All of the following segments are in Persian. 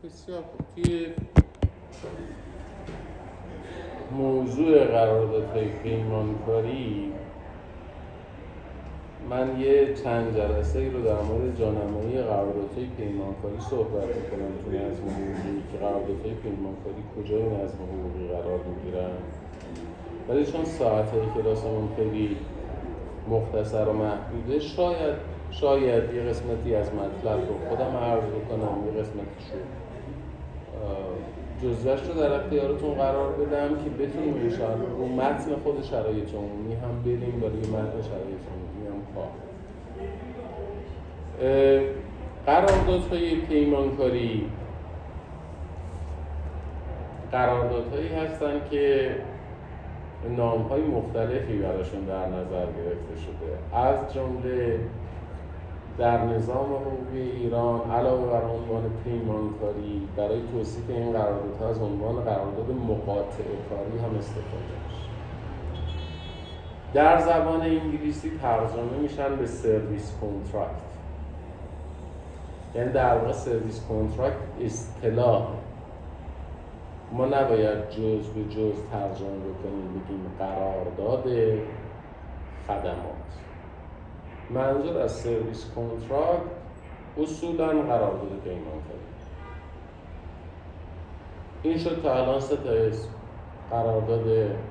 بسیار خوب. توی موضوع قراردادهای پیمانکاری من یه چند جلسه‌ای رو در مورد جانمایی قراردادهای پیمانکاری صحبت می‌کنم توی نظم حقوقی که قراردادهای پیمانکاری کجای نظم حقوقی قرار می‌گیرن، ولی چون ساعت کلاسمون خیلی مختصر و محدوده شاید یه قسمتی از مطلب رو خودم عرض بکنم، یه قسمتش رو جزوه‌اش رو در اختیارتون قرار بدم که بتونیم انشاءالله رو متن خود شرایط عمومی هم بریم برای متن شرایط عمومی هم کار. قراردادهای پیمانکاری قراردادهایی هستن که نام‌های مختلفی براشون در نظر گرفته شده، از جمله در نظام حقوقی ایران علاوه بر عنوان پیمانکاری برای توصیف این قراردادها از عنوان قرارداد مقاطعه کاری هم استفاده میشه. در زبان انگلیسی ترجمه میشن به سرویس کانترکت، یعنی در واقع سرویس کانترکت اصطلاح ما نباید جز به جز ترجمه بکنیم بگیم قرارداد خدمات. منظور از سرویس کانترکت اصولاً قرارداد پیمانکاری. این شد تا الان 3 تا اسم: قرارداد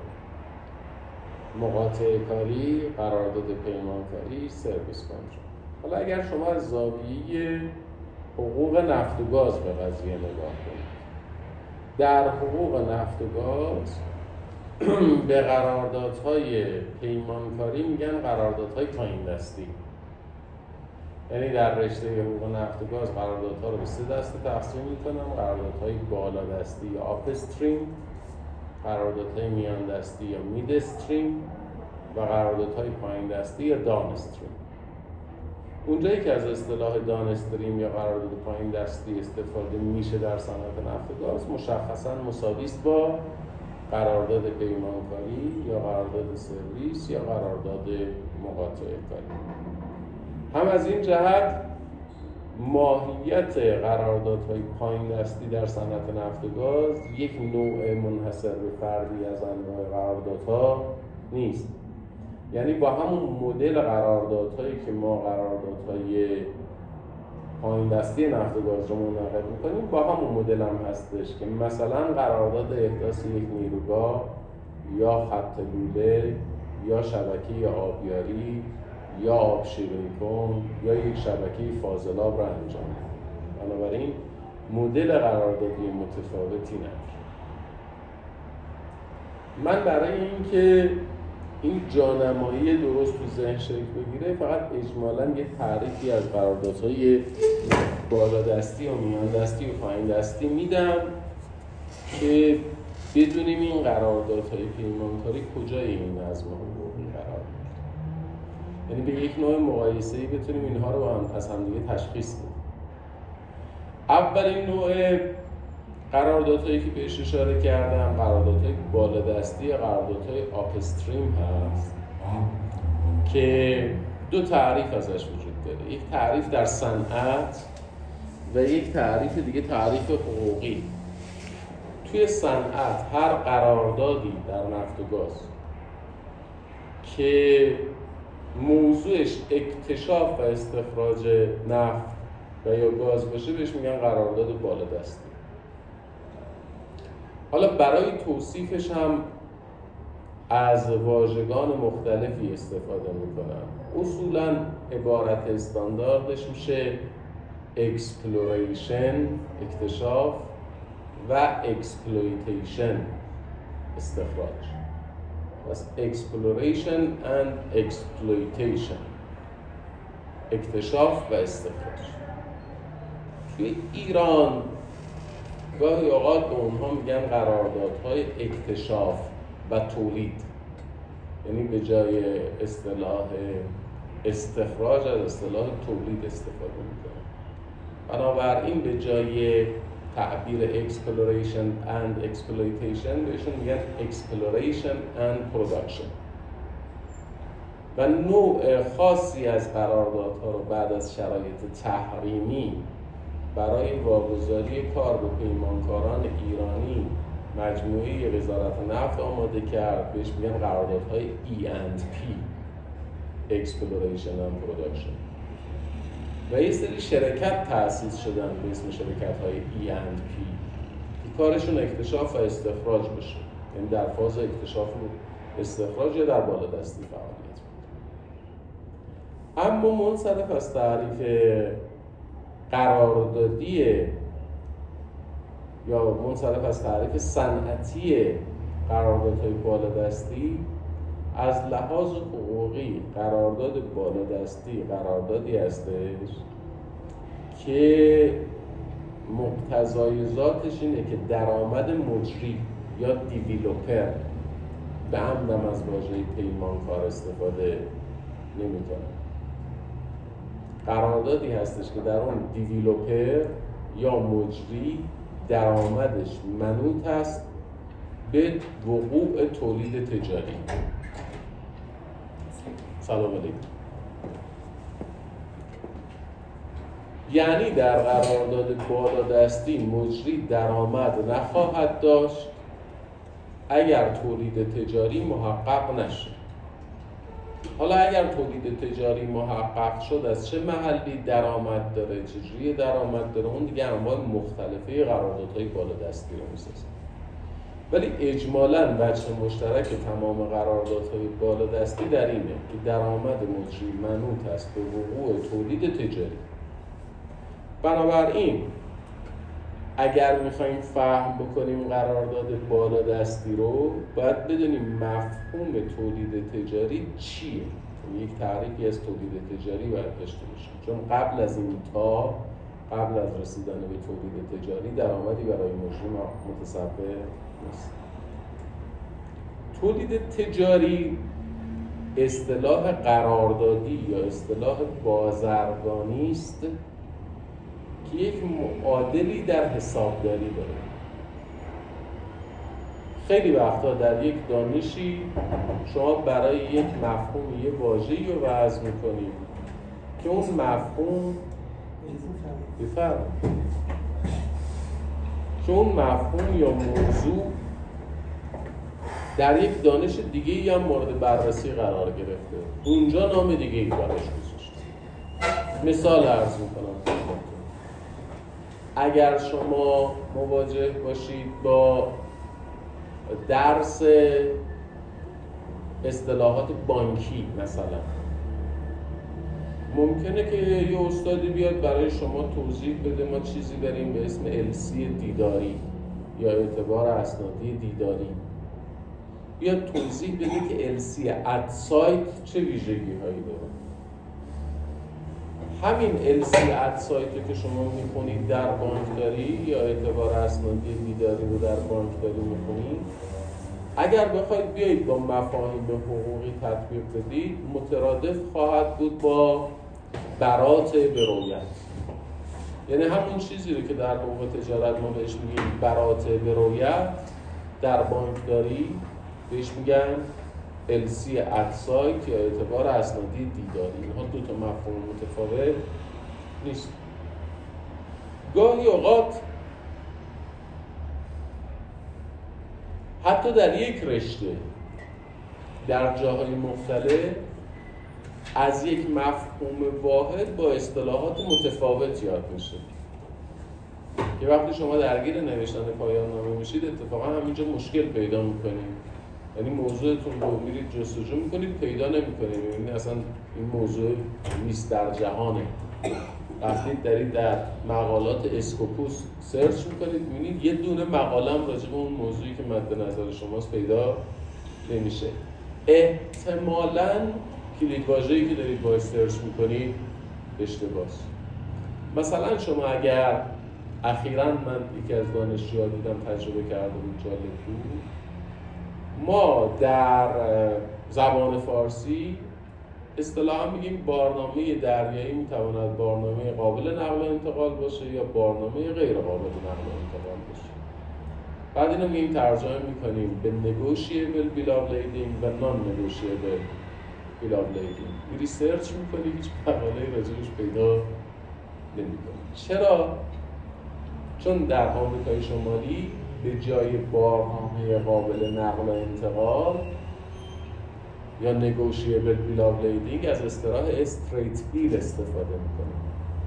مقاطعه کاری، قرارداد پیمانکاری، سرویس کانترکت. حالا اگر شما از زاویه حقوق نفت و گاز به قضیه نگاه کنید، در حقوق نفت و گاز به قراردادهای پیمانکاری میگن قراردادهای پایین دستی. یعنی در رشته حقوق نفت و گاز قراردادها رو به 3 دسته تقسیم میکنن: قراردادهای بالا دستی یا آپ استریم، قراردادهای میان دستی یا مید استریم و قراردادهای پایین دستی یا داون استریم. اونجایی که از اصطلاح داون استریم یا قرارداد پایین دستی استفاده میشه در صنعت نفت و گاز مشخصاً مساوی است با قرارداد پیمانکاری یا قرارداد سرویس یا قرارداد مقاطعه کاری. هم از این جهت ماهیت قراردادهای پایین دستی در صنعت نفت و گاز یک نوع منحصر به فردی از انواع قراردادها نیست. یعنی با همون مدل قراردادهایی که ما قراردادهای پایین دستی نفت و گاز رو منعقد می‌کنیم، با همون مدل هم هستش که مثلا قرارداد احداث یک نیروگاه یا خط لوله یا شبکه آبیاری یا آب شیرین کن یا یک شبکه فاضلاب را انجام می‌دیم. بنابراین مدل قراردادی متفاوتی نداره. من برای اینکه این جانمایی درست تو ذهن شکل بگیره فقط اجمالاً یه تعریفی از قراردادهای بالا دستی و میان دستی و پایین دستی میدم که بدونیم این قراردادهای پیمانکاری کجای این نظم حقوقی قرار میگیره. یعنی به یک نوع مقایسه‌ای بتونیم اینها رو از همدیگه تشخیص بدیم. اولین نوع قراردادهایی که بهش اشاره کردم قراردادهای بالا دستی یا قراردادهای آپ استریم هست که 2 تعریف ازش وجود داره: یک تعریف در صنعت و یک تعریف دیگه تعریف حقوقی. توی صنعت هر قراردادی در نفت و گاز که موضوعش اکتشاف و استخراج نفت و یا گاز باشه بهش میگن قرارداد بالا دستی. حالا برای توصیفش هم از واژگان مختلفی استفاده میکنن. اصولاً عبارت استانداردش میشه exploration اکتشاف و exploitation استخراج. پس exploration and exploitation، اکتشاف و استخراج. توی ایران گاهی اوقات به اونها میگن قراردادهای اکتشاف و تولید، یعنی به جای اصطلاح استخراج از اصطلاح تولید استفاده میکنن. بنابراین به جای تعبیر exploration and exploitation بهشون میگن exploration and production. و نوع خاصی از قراردادها رو بعد از شرایط تحریمی برای واگذاری کار به پیمانکاران ایرانی مجموعه وزارت نفت آماده کرد، بهش میگن قراردادهای E&P Exploration and Production، و یه سری شرکت تأسیس شدن به اسم شرکت‌های E&P که کارشون اکتشاف و استخراج بشه، یعنی در فاز اکتشاف و استخراج یا در بالادستی فعالیت می‌کنه. اما منصرف از تعریف قراردادی یا منصرف از تعریف صنعتی قراردادهای بالادستی، از لحاظ حقوقی قرارداد بالادستی قراردادی هستش که مقتضای ذاتش اینه که درآمد مجری یا دیویلوپر، به عمدم از واژه پیمانکار استفاده نمی‌کنه، قراردادی هستش که در اون دیویلوپر یا مجری درآمدش منوط است به وقوع تولید تجاری. سلام علیکم. یعنی در قرارداد بالادستی مجری درآمد نخواهد داشت اگر تولید تجاری محقق نشه. حالا اگر تولید تجاری محقق شد، از چه محلی درآمد داره، چجوری درآمد داره، اون دیگه انواع مختلفه قراردادهای بالادستی رو میسازه. ولی اجمالاً وجه مشترک تمام قراردادهای بالادستی در اینه که درآمد مجری منوط است به وقوع تولید تجاری. بنابراین اگر میخوایم فهم بکنیم قرارداد بالادستی رو، باید بدونیم مفهوم تولید تجاری چیه. یک تعریفی از تولید تجاری باید داشته باشیم، چون قبل از رسیدن به تولید تجاری درآمدی برای مجری متصور نیست. تولید تجاری اصطلاح قراردادی یا اصطلاح بازرگانی است که یک معادلی در حسابداری داره. خیلی وقتا در یک دانشی شما برای یک مفهوم یه واژه‌ای رو وضع می‌کنید که اون مفهوم یا موضوع در یک دانش دیگه‌ای هم مورد بررسی قرار گرفته، اونجا نام دیگه‌ای براش گذاشته. مثال عرض می‌کنم. اگر شما مواجه باشید با درس اصطلاحات بانکی مثلا، ممکنه که یه استادی بیاد برای شما توضیح بده ما چیزی داریم به اسم LC دیداری یا اعتبار اسنادی دیداری، بیاد توضیح بده که LC ات سایت چه ویژگی هایی داره. همین LC ات سایت که شما میخونید در بانکداری یا اعتبار اسنادی دیداری رو در بانکداری میخونید، اگر بخواید بیایید با مفاهیم حقوقی تطبیق بدید، مترادف خواهد بود با برات برویت. یعنی همون چیزی رو که در حقوق تجارت ما بهش میگیم برات برویت، در بانکداری بهش میگن LC ات سایت یا اعتبار اسنادی دیداری. اینها دو تا مفهوم متفاوت نیست. گاهی اوقات حتی در یک رشته در جاهای مختلف از یک مفهوم واحد با اصطلاحات متفاوت یاد میشه که وقتی شما درگیر نوشتن پایان نامه میشید اتفاقا همینجا مشکل پیدا میکنید. یعنی موضوعتون رو میرید جستجو میکنید، پیدا نمیکنید، یعنی اصلا این موضوع نیست در جهانه. وقتی در مقالات اسکوپوس سرچ میکنید میبینید یه دونه مقاله هم راجع به اون موضوعی که مد نظر شماست پیدا نمیشه. احتمالاً کلیدواژه‌ای که دارید باهاش سرچ میکنید اشتباهه. مثلا شما اگر اخیراً من یکی از دانشجوها دیدم تجربه کرده بود، جالب بود، ما در زبان فارسی اصطلاحاً میگیم بارنامه دریایی میتواند بارنامه قابل نقل و انتقال باشه یا بارنامه غیر قابل نقل و انتقال باشه. بعد اینو میگیم ترجمه میکنیم به negotiable bill of lading و non-negotiable bill of lading. میری سرچ میکنی هیچ مقاله‌ای راجعش پیدا نمیکنی. چرا؟ چون در آمریکای شمالی به جای بارنامه قابل نقل و انتقال یا negotiable bill of lading از اصطلاح استریت بیل استفاده میکنه.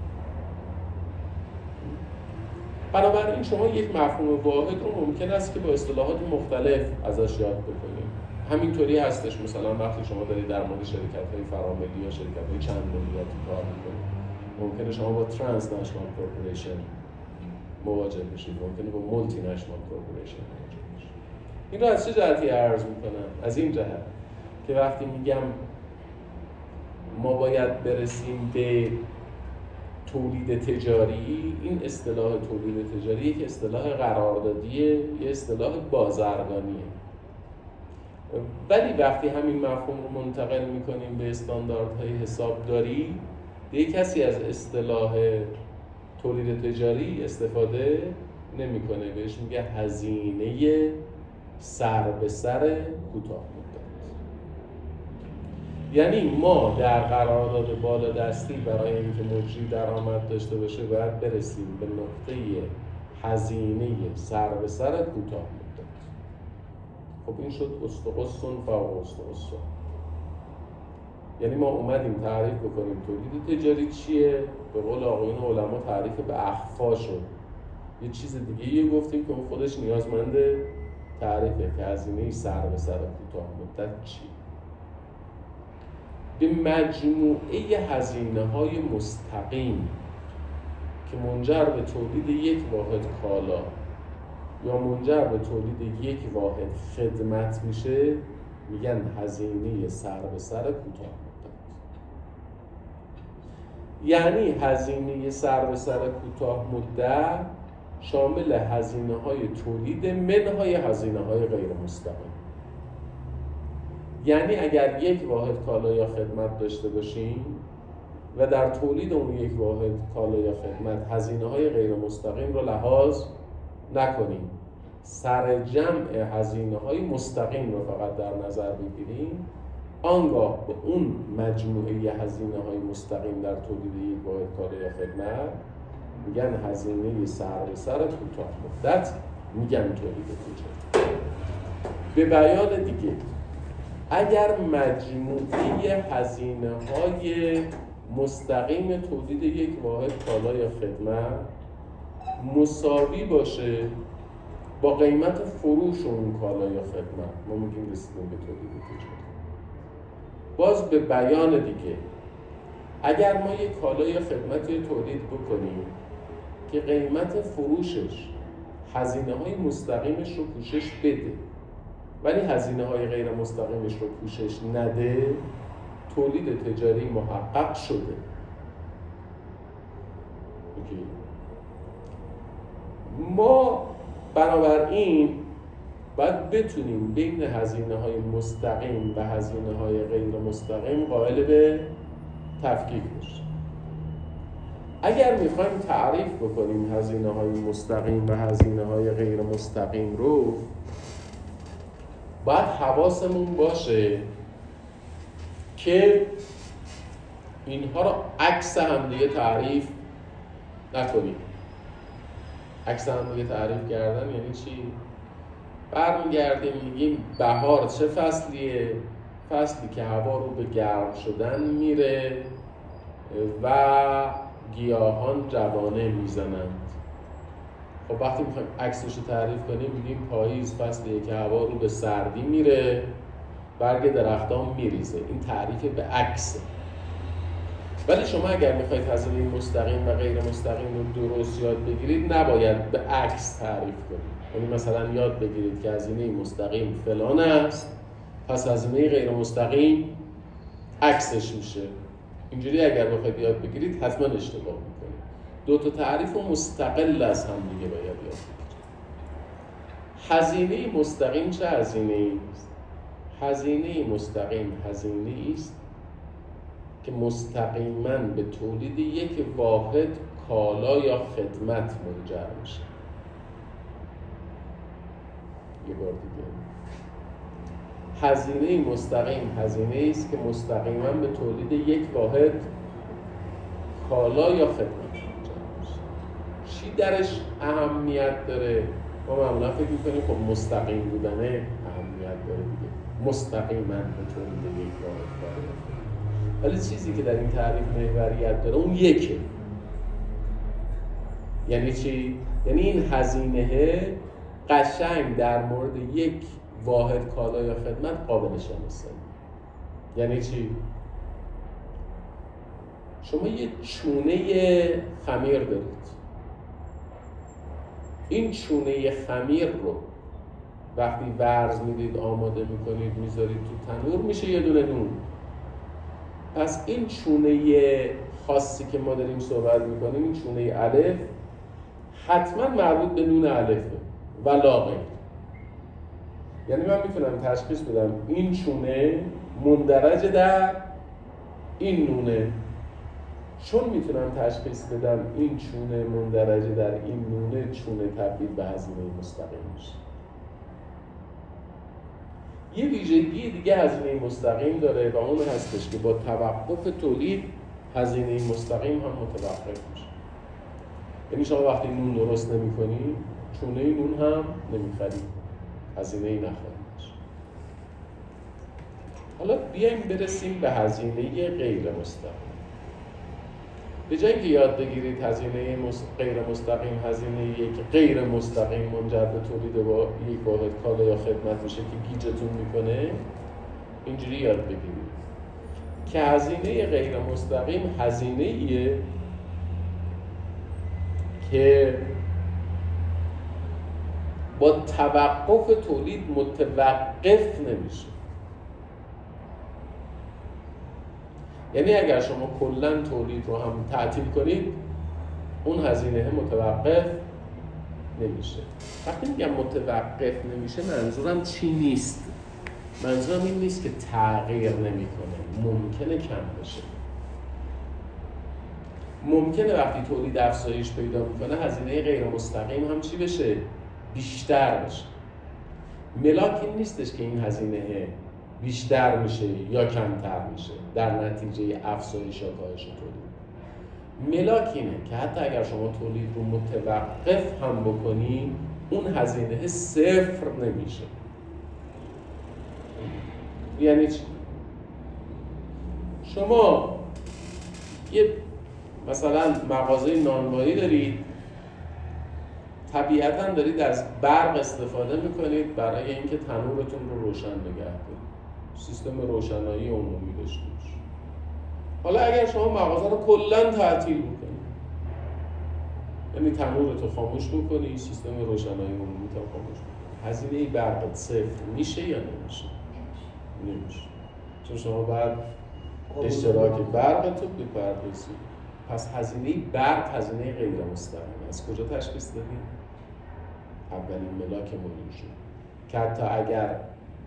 بنابراین شما یک مفهوم واحد رو ممکن است که با اصطلاحات مختلف ازش یاد بکنید. همینطوری هستش مثلا وقتی شما دارید در مورد شرکت‌های فراملی یا شرکت‌های چند ملیتی کار می‌کنید، ممکنه شما با ترانس نشنال کورپوریشن مواجه بشید، ممکنه با مولتی نشنال کورپوریشن مواجه بشید. این رو از چه جهتی عرض می‌کنم؟ از این جهت که وقتی میگم ما باید برسیم به تولید تجاری، این اصطلاح تولید تجاری یک اصطلاح قراردادیه، یه اصطلاح بازرگانیه. ولی وقتی همین مفهوم رو منتقل میکنیم به استانداردهای حسابداری، دیگه کسی از اصطلاح تولید تجاری استفاده نمیکنه، بهش میگه هزینه سر به سر کوتاه مدت. یعنی ما در قرارداد بالادستی برای اینکه مجری درآمد داشته باشه باید برسیم به نقطه هزینه سر به سر کوتاه مدت. خب این شد استقصن فوق استقصن. یعنی ما اومدیم تعریف بکنیم تولید تجاری چیه، به قول آقایون علما تعریف به اخفا شد. یه چیز دیگه یه گفتیم که اون خودش نیازمند تعریفه که هزینه سر به سر کوتاه مدت چیه. به مجموعه هزینه‌های مستقیم که منجر به تولید یک واحد کالا یا منجر به تولید یک واحد خدمت میشه میگن هزینه سر به سر کوتاه مدت. یعنی هزینه سر به سر کوتاه مدت شامل هزینه‌های تولید منهای هزینه‌های غیر مستقیم. یعنی اگر یک واحد کالا یا خدمت داشته باشیم و در تولید اون یک واحد کالا یا خدمت هزینه‌های غیر مستقیم رو لحاظ نکنیم، سر جمع هزینه‌های مستقیم رو فقط در نظر بگیریم، آنگاه به اون مجموعه هزینه‌های مستقیم در تولید یک واحد کالا یا خدمت میگن هزینه سر به سر کوتاه مدت، میگن تولید تجاری. به بیان دیگه، اگر مجموعه هزینه‌های مستقیم تولید یک واحد کالا یا خدمت مساوی باشه با قیمت فروش اون کالا یا خدمت، ما میگیم رسیدیم به تولید تجاری. باز به بیان دیگه، اگر ما یک کالا یا خدمتی تولید بکنیم که قیمت فروشش هزینه‌های مستقیمش رو پوشش بده ولی هزینه‌های غیر مستقیمش رو پوشش نده، تولید تجاری محقق شده. اوکی. ما بنابراین باید بتونیم بین هزینه‌های مستقیم و هزینه‌های غیر مستقیم قائل به تفکیک بشیم. اگر می‌خوایم تعریف بکنیم هزینه‌های مستقیم و هزینه‌های غیر مستقیم رو، باید حواسمون باشه که اینها رو عکس همدیگه تعریف نکنیم. عکس همدیگه تعریف کردن یعنی چی؟ برمیگردیم میگیم بهار چه فصلیه؟ فصلی که هوا رو به گرم شدن میره و گیاهان جوانه میزنند. خب وقتی میخوایم عکسش رو تعریف کنیم میگیم پاییز فصلیه که هوا رو به سردی میره، برگ درختان میریزه. این تعریف به عکسه. ولی شما اگر میخواید هزینه مستقیم و غیر مستقیم رو درست یاد بگیرید، نباید به عکس تعریف کنید. یعنی مثلا یاد بگیرید که هزینه مستقیم فلان است، پس هزینه غیر مستقیم عکسش میشه. اینجوری اگر بخواید یاد بگیرید حتما اشتباه میکنید. دو تا تعریف مستقل از هم دیگه باید یاد بگیرید. هزینه مستقیم چه هزینه‌ای است؟ هزینه مستقیم هزینه‌ای است که مستقیما به تولید یک واحد کالا یا خدمت منجر میشه. یه بار دیگه، هزینه مستقیم هزینه‌ای است که مستقیما به تولید یک واحد کالا یا خدمت منجر میشه. چی درش اهمیت داره؟ ما معمولا فکر میکنیم خب مستقیم بودنه اهمیت داره دیگه، مستقیما به تولید یک واحد کالای. ولی چیزی که در این تعریف محوریت داره اون یکه. یعنی چی؟ یعنی این هزینه قشنگ در مورد یک واحد کالا یا خدمت قابل شناسایی. یعنی چی؟ شما یه چونه خمیر دارید، این چونه خمیر رو وقتی ورز میدید آماده میکنید میذارید تو تنور میشه یه دونه نون. پس این چونه خاصی که ما داریم صحبت میکنیم، این چونه الف حتما مربوط به نون الفه و لا غیر. یعنی من میتونم تشخیص بدم این چونه مندرج در این نونه، چون میتونم تشخیص بدم این چونه مندرج در این نونه، چونه تبدیل به هزینه مستقیم میشه. یه ویژگی دیگه هزینه مستقیم داره و اون هستش که با توقف تولید هزینه مستقیم هم متوقف میشه. یعنی شما وقتی نون درست نمی‌کنی، چونه نون هم نمی‌خری، هزینه نخواهید میشه. حالا بیایم برسیم به هزینه غیر مستقیم. به جای اینکه یاد بگیرید هزینه غیر مستقیم غیر مستقیم منجر به تولید با یک واحد کالا یا خدمت میشه که گیجتون میکنه، اینجوری یاد بگیرید که هزینه غیر مستقیم هزینه‌ایه که با توقف تولید متوقف نمیشه. یعنی اگر شما کلاً تولید رو هم تعطیل کنید، اون هزینه متوقف نمیشه. وقتی میگم متوقف نمیشه منظورم چی نیست؟ منظورم این نیست که تغییر نمیکنه، ممکنه کم بشه. ممکنه وقتی تولید افزایش پیدا میکنه هزینه غیر مستقیم هم چی بشه؟ بیشتر بشه. ملاک این نیستش که این هزینه بیشتر میشه یا کمتر میشه در نتیجه افزایش یا کاهش تولید. ملاک اینه که حتی اگر شما تولید رو متوقف هم بکنی، اون هزینه صفر نمیشه. یعنی چی؟ شما یه مثلا مغازه نانوایی دارید، طبیعتاً دارید از برق استفاده میکنید برای اینکه تنورتون رو روشن نگه دارید، سیستم روشنایی عمومی داشته باشید. حالا اگر شما مغازه رو کلاً تعطیل بکنید، یعنی تنورتو خاموش بکنی، سیستم روشنایی عمومی تا خاموش بکنی، هزینه برقت صفر میشه یا نمیشه؟ نمیشه، چون شما بعد اشتراک برقتو بپردازی. پس هزینه برق هزینه غیر مستقیم. از کجا تشخیص دادیم؟ اولین ملاک مهم شد که حتی اگر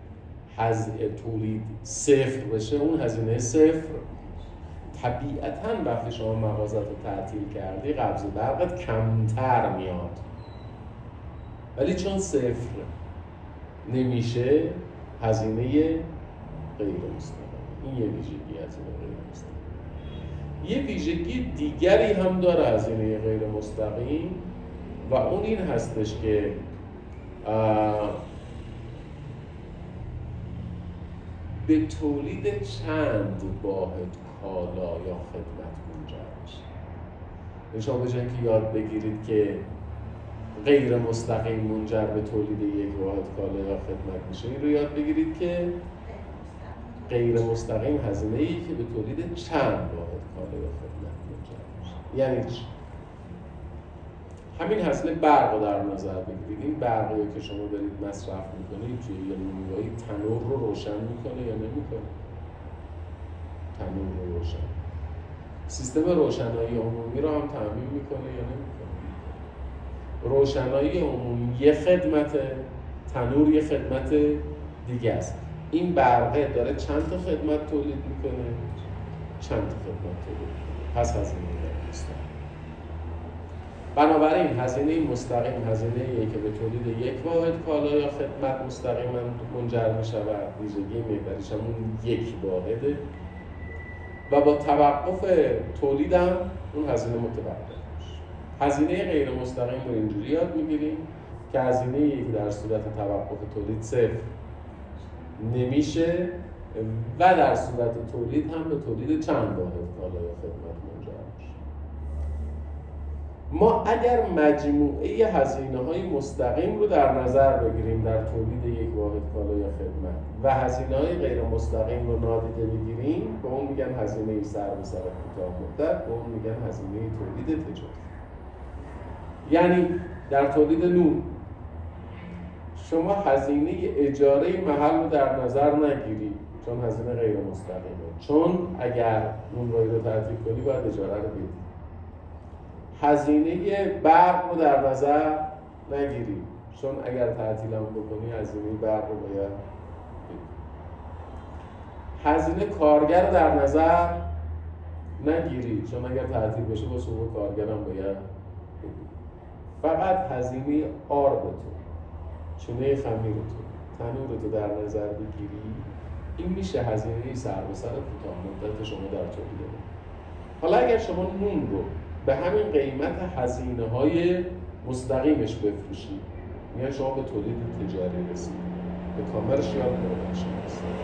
تولید صفر بشه، اون هزینه صفر. طبیعتاً وقتی شما مغازت رو تعطیل کردی، قبض برقت کمتر میاد، ولی چون صفر نمیشه، هزینه غیر مستقیم. این یه ویژگی هزینه غیر مستقیم. یه ویژگی دیگری هم داره هزینه غیر مستقیم و اون این هستش که به تولید چند واحد کالا یا خدمت منجر میشه. شما به جای اینکه یاد بگیرید که غیر مستقیم منجر به تولید یک واحد کالا یا خدمت میشه، این رو یاد بگیرید که غیر مستقیم هزینه‌ای که به تولید چند واحد کالا یا خدمت منجر میشه. یعنی چی؟ همین هزینه برق رو در نظر بگیرید. این برقی که شما دارید مصرف میکنید توی یه نونوایی تنور رو روشن میکنه یا نمیکنه؟ تنور رو روشن. سیستم روشنایی عمومی رو هم تامین میکنه یا نمیکنه؟ روشنایی عمومی یه خدمت، تنور یه خدمت دیگه است. این برقه داره چند تا خدمت تولید میکنه؟ چند تا خدمت تولید میکنه. پس هزینه غیر مستقیم. بنابراین هزینه مستقیم هزینه‌ایه که به تولید یک واحد کالا یا خدمت مستقیما منجر می‌شود. ویژگی محوریش همون یک واحده و با توقف تولید هم اون هزینه متوقف میشه. هزینه غیر مستقیم رو اینجوری یاد میگیریم که هزینه که در صورت توقف تولید صفر نمیشه و در صورت تولید هم به تولید چند واحد کالا یا خدمت منجر میشه. ما اگر مجموعه هزینه‌های مستقیم رو در نظر بگیریم در تولید یک واحد کالا یا خدمت و هزینه‌های غیر مستقیم رو نادیده بگیریم، به اون میگن هزینه سر به سر کوتاه مدت، به اون میگن هزینه تولید تجاری. یعنی در تولید نون شما هزینه اجاره محل رو در نظر نگیرید چون هزینه غیر مستقیمه، چون اگر نونوایی رو تعطیل کنی باید اجاره رو بدی. هزینه برق رو در نظر نگیرید چون اگر تعطیل هم بکنی هزینه برق رو باید بدی. هزینه کارگر رو در نظر نگیرید چون اگر تعطیل بشه با سقوط کارگر هم باید بدی. فقط هزینه آردتون، چونه خمیرتون، تنورتو در نظر بگیری، این میشه هزینه سر به سر کوتاه مدت شما در تولید نون. حالا اگر شما نون رو به همین قیمت هزینه‌های مستقیمش بفروشید، یعنی شما به تولید تجاری رسیدید، به کامرشیال پروداکشن رسیدید.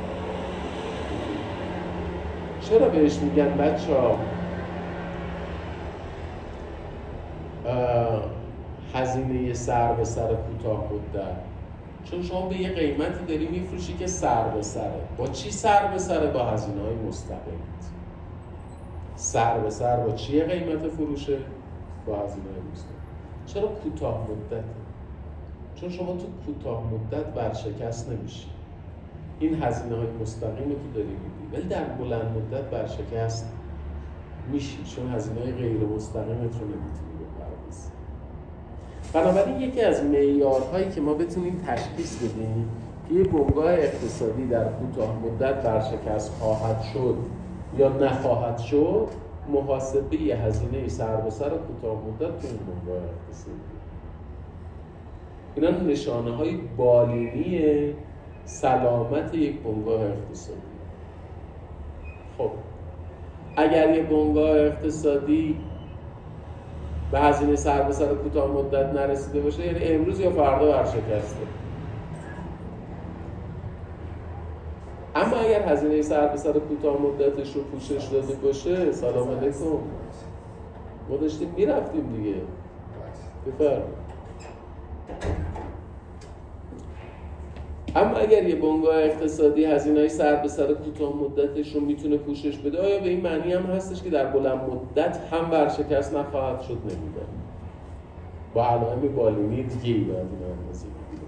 چرا بهش میگن بچه‌ها هزینه سر به سر کوتاه مدت؟ چون شما به یه قیمتی داری میفروشی که سر به سره. با چی سر به سره؟ با هزینه‌های مستقیم. سر به سر با چی قیمت فروشه؟ با هزینه‌های مستقیم. چرا کوتاه مدت؟ چون شما تو کوتاه مدت ورشکست نمیشی. این هزینه‌های مستقیم تو داری میدی، ولی در بلند مدت ورشکست میشی چون هزینه‌های غیر مستقیمت رو نمیتونی بپردازی. بنابراین یکی از معیارهایی که ما بتونیم تشخیص بدیم که یه بنگاه اقتصادی در کوتاه مدت ورشکست خواهد شد یا نخواهد شد، محاسبه هزینه سر به سر کوتاه مدت تو این بنگاه اقتصادی. اینا نشانه‌های بالینی سلامت یک بنگاه اقتصادی. خب اگر یک بنگاه اقتصادی به هزینه سر به سر کوتاه مدت نرسیده باشه، یعنی امروز یا فردا ورشکسته. اما اگر هزینه سر به سر کوتاه مدتش رو پوشش داده باشه، سلام علیکم، ما داشتیم میرفتیم دیگه. بفرمایید. اما اگر یه بنگاه اقتصادی هزینه‌های سر به سر کوتاه مدتش رو میتونه پوشش بده، آیا به این معنی هم هستش که در بلند مدت هم ورشکست نخواهد شد؟ نمیده. با علائم بالینی دیگه‌ای باید این اندازه بگیریم.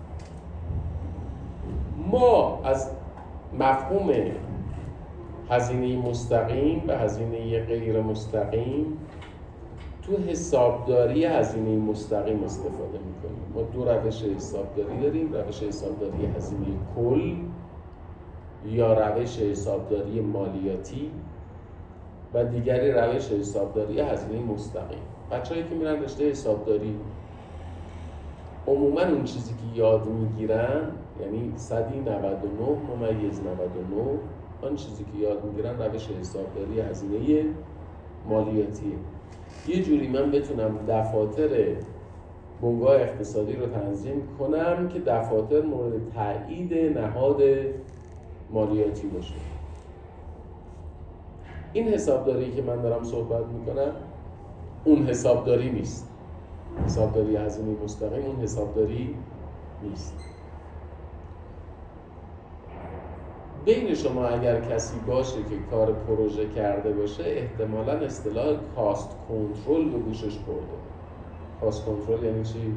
ما از مفهوم هزینه مستقیم و هزینه غیر مستقیم تو حسابداری هزینه مستقیم استفاده میکنیم. ما دو روش حسابداری داریم، روش حسابداری هزینه کل یا روش حسابداری مالیاتی و دیگری روش حسابداری هزینه مستقیم. بچه‌هایی که میرن رشته حسابداری عموما اون چیزی که یاد میگیرن، یعنی 199 آن چیزی که یاد میگیرن روش حسابداری هزینه مالیاتیه. یه جوری من بتونم دفاتر بنگاه اقتصادی رو تنظیم کنم که دفاتر مورد تایید نهاد مالیاتی باشه. این حسابداری که من دارم صحبت میکنم اون حسابداری نیست. حسابداری هزینه مستقیم اون حسابداری نیست. بین شما اگر کسی باشه که کار پروژه کرده باشه، احتمالاً اصطلاح کاست کنترل به گوشش خورده. کاست کنترل یعنی چی؟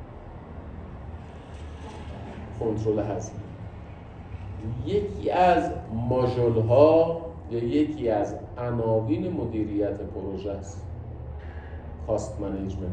کنترل هزینه. یکی از ماژول‌ها یا یکی از عناوین مدیریت پروژه است. کاست منیجمنت.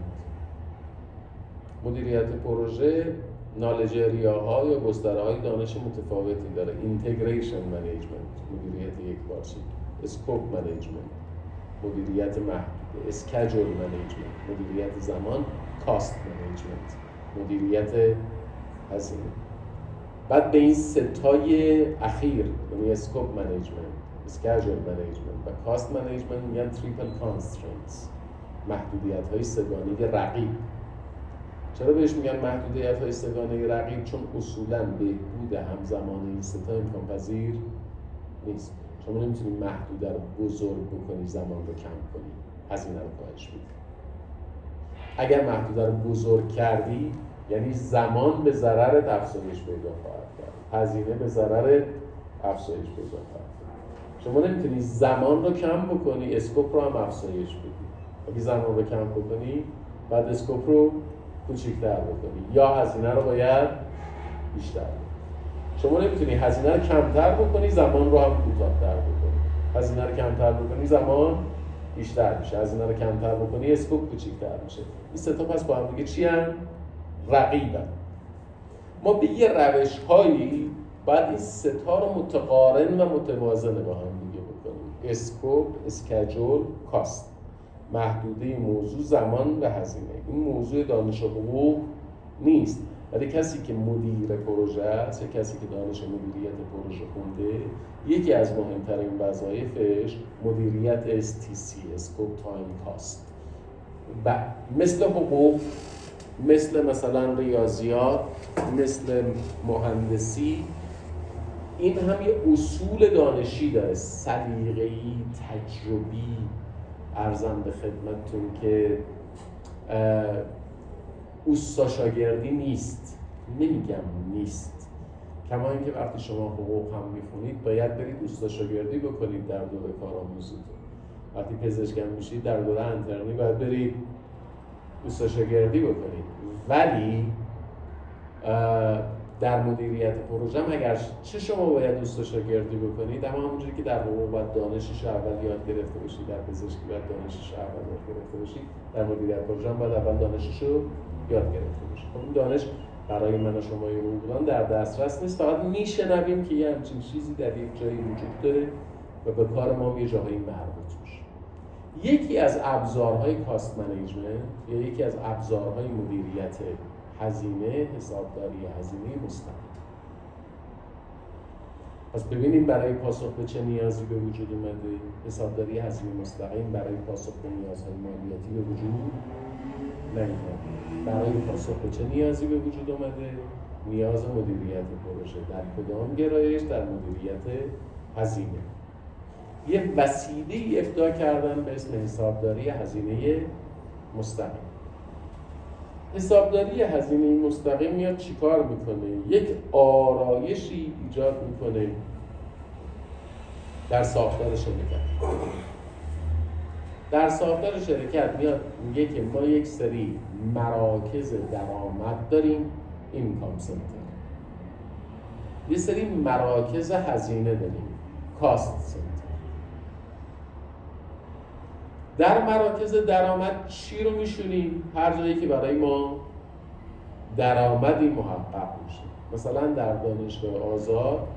مدیریت پروژه نالج اریاها یا گسترهای دانش متفاوتی داره. اینتگریشن منیجمنت، مدیریت یکپارچگی. اسکوپ منیجمنت، مدیریت محدود. اسکیجول منیجمنت، مدیریت زمان. کاست منیجمنت، مدیریت هزینه. بعد به این ستای اخیر، یعنی اسکوپ منیجمنت، اسکیجول منیجمنت و کاست منیجمنت، میگن تریپل کانسترینتس. محدودیت‌های سه‌گانه رقیب. چرا بهش میگن محدودیت‌های سه‌گانه رقیب؟ چون اصولاً بهبود همزمان این سه تا امکان پذیر نیست. شما نمیتونی محدوده رو بزرگ بکنی، زمان رو کم کنی، هزینه رو کاهش بدی. اگر محدوده رو بزرگ کردی یعنی زمان به ضررت افزایش پیدا خواهد کرد، هزینه به ضررت افزایش پیدا خواهد کرد. شما نمیتونی زمان رو کم بکنی، اسکوپ رو هم افزایش بدی. اگه زمان رو کم بکنی بعد اسکوپ رو کوچیک‌تر بکنی یا هزینه رو باید بیشتر بکنی. شما نمیتونی هزینه رو کمتر بکنی، زمان رو هم کوتاه‌تر بکنی. هزینه رو کمتر بکنی، زمان بیشتر میشه. هزینه رو کمتر بکنی، اسکوپ کوچیک‌تر میشه. این سه تا پس با هم دیگه چی ان؟ رقیبن. ما به یه روش‌هایی باید این سه تا رو متقارن و متوازن با هم دیگه بکنیم. اسکوپ، اسکیجول، کاست. محدوده موضوع، زمان و هزینه. این موضوع دانش حقوق نیست، ولی کسی که مدیر پروژه است یا کسی که دانش مدیریت پروژه خونده، یکی از مهمترین وظایفش مدیریت STC، اسکوپ، تایم، کاست. مثل حقوق، مثلا ریاضیات، مثل مهندسی، این هم یه اصول دانشی داره، سلیقه‌ای، تجربی. عرضم به خدمتتون که اوستا شاگردی نیست، نمیگم نیست، کما اینکه وقتی شما حقوق هم میخونید باید برید اوستا شاگردی بکنید در دوره کارآموزیتون. وقتی پزشکم میشید در دوره انترنی باید برید اوستا شاگردی بکنید. ولی در مدیریت پروژه هم اگر چه شما باید اوستا شاگردی بکنید، اما همونجوری که در حقوق باید دانشش اول یاد گرفته باشید، در پزشکی باید دانشش اول یاد گرفته باشید، در مدیریت پروژه هم باید اول دانشش رو یاد گرفته باشید. خب این دانش برای من و شما حقوقدان در دسترس نیست، فقط میشنویم که یه همچین چیزی در یک جایی وجود داره و به کار ما یه جایی مربوط میشه. یکی از ابزارهای کاست منیجمنت یا یکی از ابزارهای مدیریت هزینه، حسابداری هزینه مستقیم. پس ببینیم برای پاسخ به چه نیازی به وجود اومده. حسابداری هزینه مستقیم برای پاسخ به نیازهای مالیاتی به وجود نیامده. برای پاسخ به چه نیازی به وجود اومده؟ نیاز مدیریت پروژه. در کدام گرایش؟ در مدیریت هزینه. یه وسیله ابداع کردن به اسم حسابداری هزینه مستقیم. حسابداری هزینه مستقیم میاد چیکار میکنه؟ یک آرایشی ایجاد میکنه در ساختار شرکت. در ساختار شرکت میاد میگه که ما یک سری مراکز درآمد داریم، اینکام سنتر. یه سری مراکز هزینه داریم، کاست سنتر. در مراکز درآمد چی رو میشونیم؟ هر جایی که برای ما درآمدی محقق میشه. مثلا در دانشگاه آزاد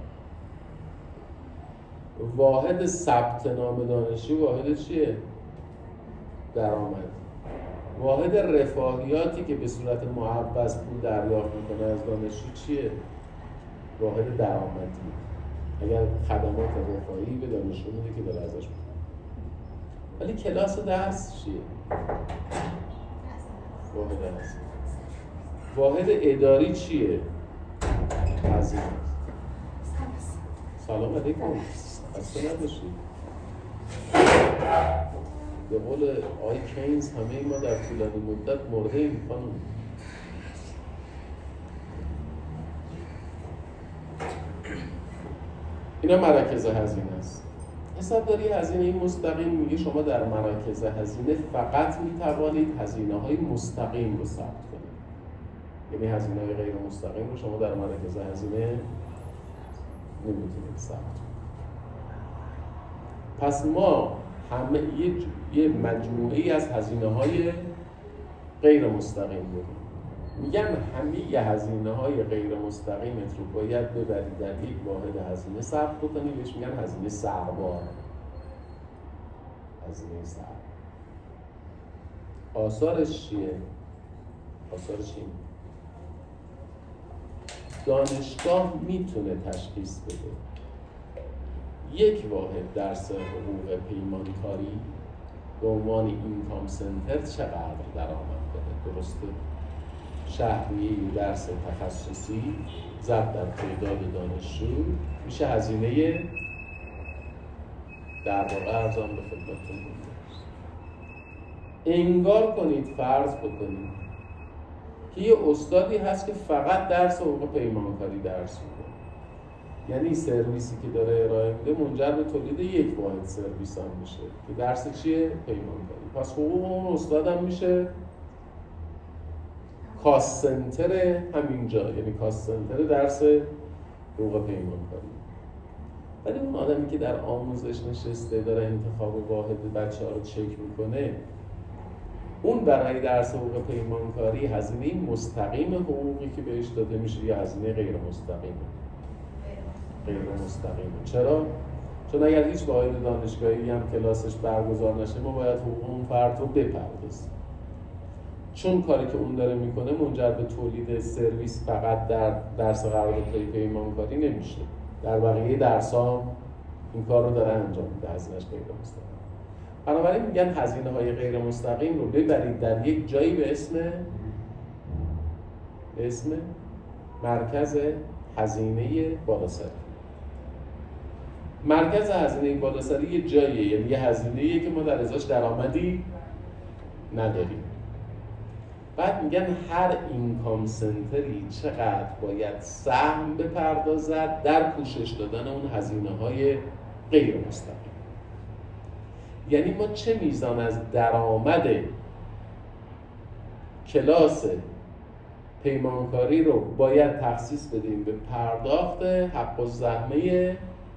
واحد ثبت نام دانشجو واحد چیه؟ درآمد. واحد رفاهیاتی که به صورت معوض پول دریافت میکنه از دانشجو چیه؟ واحد درآمدی. اگر خدمات رفاهی به دانشجو میده که داره ازش میده. ولی کلاس درس چیه؟ واحد هست. واحد اداری چیه؟ هزینه. سلام علیکم. خسته نباشید. به قول آقای کینز همه ما در طولانی مدت مرده ایم خانم. اینا مراکز هزینه است. حسابداری هزینه مستقیم میگه شما در مراکز هزینه فقط میتوانید هزینه‌های مستقیم رو ثبت کنید. یعنی هزینه‌های غیر مستقیم رو شما در مراکز هزینه نمیتونید ثبت کنید. پس ما همه یه مجموعه‌ای از هزینه‌های غیر مستقیم داریم. میگن همه هزینه‌های غیر مستقیمت رو باید ببری در یک واحد هزینه ثبت بکنی، بهش میگن هزینه سربار. هزینه سربار. آثارش چیه؟ آثارش این. دانشگاه میتونه تشخیص بده یک واحد درس حقوق پیمانکاری به عنوان اینکام سنتر چقدر درآمد بده. درسته؟ شهریه درس تخصصی ضرب در تعداد دانشجو میشه هزینه در واقع ارزان به خدمتتون بود. انگار کنید، فرض بکنید که یه استادی هست که فقط درس حقوق پیمانکاری درس میده، یعنی سرویسی که داره ارائه میده منجر به تولید یک واحد سرویس هم میشه که درس چیه؟ پیمانکاری. پس حقوق اون استاد هم میشه کاست سنتر همینجا، یعنی کاست سنتر درس حقوق پیمانکاری. ولی اون آدمی که در آموزش نشسته داره انتخاب واحد بچه‌ها رو چک میکنه، اون برای درس حقوق پیمانکاری هزینه مستقیم حقوقی که بهش داده میشه یا هزینه غیر مستقیمه؟ غیر مستقیمه. چرا؟ چون اگر هیچ واحد دانشگاهی هم کلاسش برگزار نشه ما باید حقوق اون فرد رو بپردازیم. چون کاری که اون داره میکنه منجر به تولید سرویس فقط در درس قرارداد پیمانکاری نمیشه، در بقیه درس‌ها این کار رو داره انجام میده، هزینه‌اش غیر مستقیم. بنابراین میگن هزینه‌های غیر مستقیم رو ببرید در یک جایی به اسم مرکز هزینه بالاسری. مرکز هزینه بالاسری یه جاییه، یعنی یه هزینه‌ایه که ما در ازاش درآمدی نداریم. بعد میگن هر اینکام سنتری چقدر باید سهم بپردازد در پوشش دادن اون هزینه‌های غیر مستقیم. یعنی ما چه میزان از درآمد کلاس پیمانکاری رو باید تخصیص بدیم به پرداخت حق الزحمه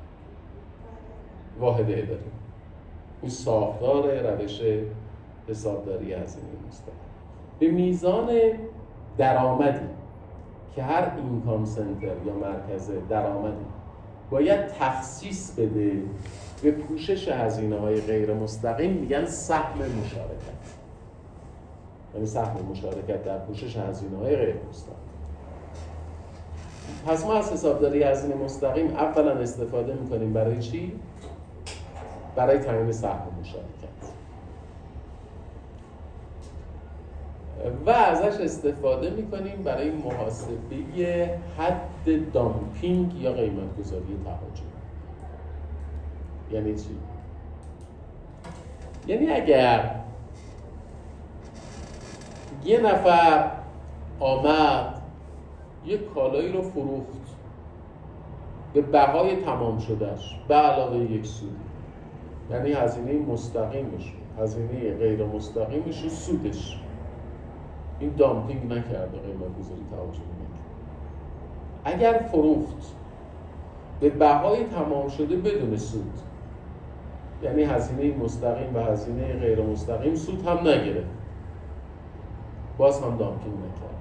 واحد اداری. این ساختار روش حسابداری هزینه مستقیم به میزان درآمدی که هر اینکام سنتر یا مرکز درآمدی باید تخصیص بده به پوشش هزینه‌های غیر مستقیم میگن سهم مشارکت. یعنی سهم مشارکت در پوشش هزینه‌های غیر مستقیم. پس ما از حسابداری هزینه مستقیم اولا استفاده میکنیم برای چی؟ برای تعیین سهم مشارکت. و ازش استفاده میکنیم برای محاسبه حد دامپینگ یا قیمت گذاری تهاجمی. یعنی چی؟ یعنی اگر یه نفر آمد یه کالایی رو فروخت به بهای تمام شدهش به علاوه یک سودی، یعنی هزینه مستقیمش، هزینه غیر مستقیمش و سودش، این دامپینگ نکرده، قیمت گذاری تهاجمی نکرده. اگر فروخت به بهای تمام شده بدون سود، یعنی هزینه مستقیم و هزینه غیر مستقیم سود هم نگرفت، باز هم دامپینگ نکرد.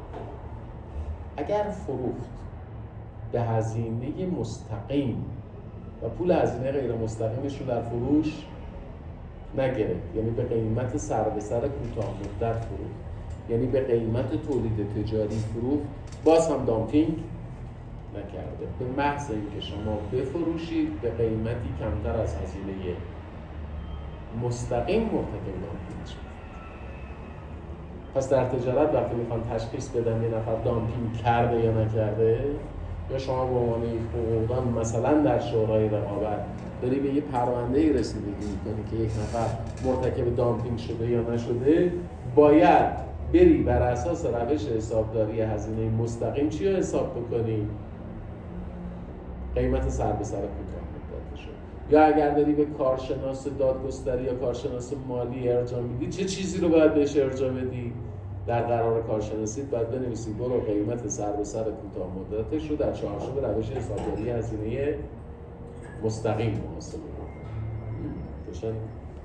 اگر فروخت به هزینه مستقیم و پول هزینه غیر مستقیمش رو در فروش نگرفت، یعنی به قیمت سر به سر کوتاه مدت فروخت، یعنی به قیمت تولید تجاری فروخت، باز هم دامپینگ نکرده. به محض اینکه شما بفروشید به قیمتی کمتر از هزینه مستقیم مرتکب دامپینگ شد. پس در تجارت وقتی میخوان تشخیص بدن یه نفر دامپینگ کرده یا نکرده، یا شما به عنوان حقوقدان مثلا در شورای رقابت داری به یه پرونده‌ای رسیدگی میکنی که یک نفر مرتکب دامپینگ شده یا نشده، باید بری بر اساس روش حسابداری هزینه مستقیم چی رو حساب بکنی؟ قیمت سر به سر کوتاه مدتش. یا اگر داری به کارشناس دادگستری یا کارشناس مالی ارجاع میدی، چه چیزی رو باید بهش ارجاع بدی؟ در قرار کارشناسی باید بنویسی برو قیمت سر به سر کوتاه مدتش رو در چارچوب روش حسابداری هزینه مستقیم محاسبه کن. سلام.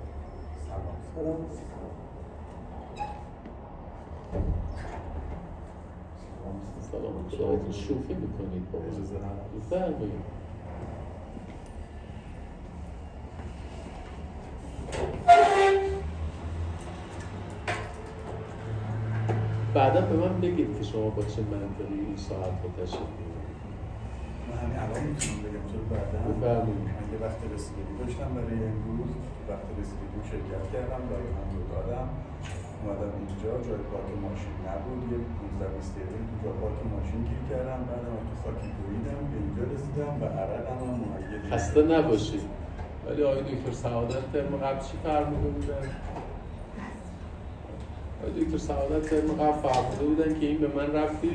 خدایتون شوخی میکنید با بفرمایید. بعدا به من بگید که شما با چه منطقی این ساعت رو تشریف میبرید. من همین الان میتونم بگم چون بعدا من یه وقت رسیدگی داشتم برای امروز، وقت رسیدگی شرکت کردم، لایحه‌ام رو دادم، اومدم اینجا. جای پارک ماشین نبود، یه 15-20 دقیقه تو جای پارک ماشین گیر کردم، بعدم تو خاکی دویدم به اینجا رسیدم و عرقم هم مهیّد. خسته نباشید. ولی آقای دکتر سعادت ترم قبل چی فرموده بودن؟ آقای دکتر سعادت ترم قبل فرموده بودن که این به من ربطی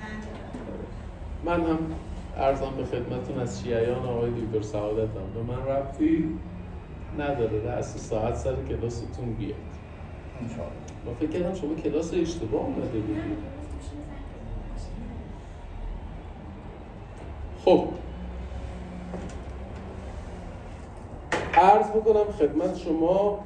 من هم عرضم به خدمتون از شیعیان آقای دکتر سعادت هم به من ربطی نداره. رأس ساعت سر کلاستون بیاد. ما فکر کردم شما کلاس اشتباه اومده بودید. خب عرض بکنم خدمت شما